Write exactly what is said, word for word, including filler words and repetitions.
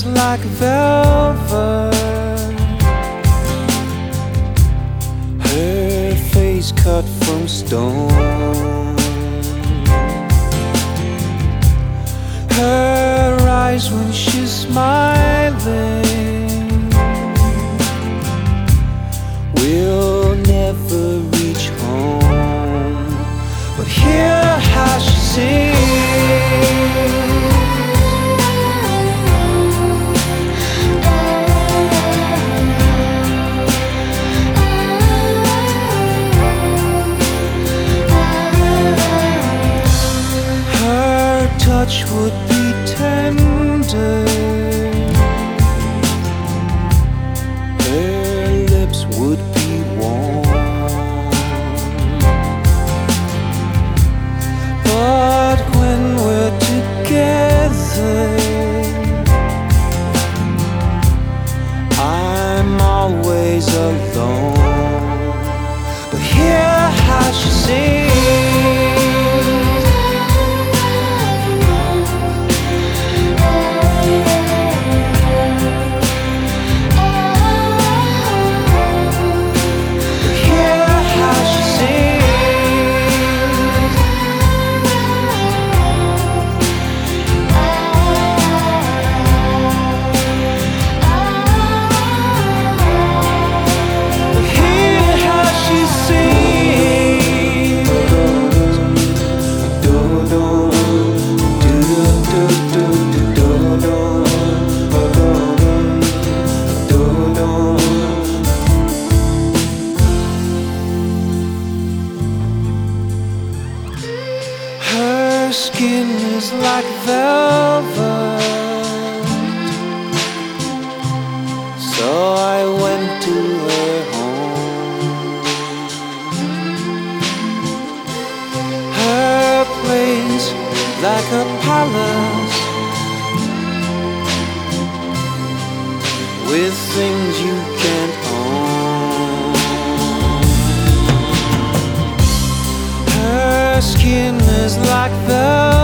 is like velvet. Her face cut from stone. Her eyes when she's smiling will never reach home, but hear how she sings. Her touch would be tender. Her lips would be warm. But when we're together, I'm always alone. But hear how she sings. Her skin is like velvet, so I went to her home. Her place like a palace, with things you can't own. Her skin is like velvet,